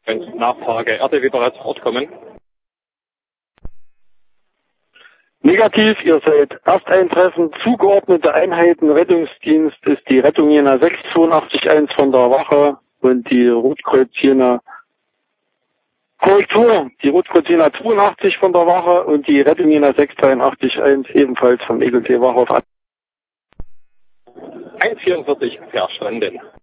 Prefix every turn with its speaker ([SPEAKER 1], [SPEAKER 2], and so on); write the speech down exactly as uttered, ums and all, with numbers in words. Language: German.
[SPEAKER 1] Nachfrage, Erde wieder als Ort kommen.
[SPEAKER 2] Negativ, ihr seid Ersteintreffen, zugeordnete Einheiten, Rettungsdienst ist die Rettung Jena sechs zwei acht eins von der Wache und die Rotkreuz Jena Korrektur, die Rotkreuz Jena zweiundachtzig von der Wache und die Rettung Jena sechs drei acht eins ebenfalls vom E G T Wachhof.
[SPEAKER 1] eins vierundvierzig verstanden.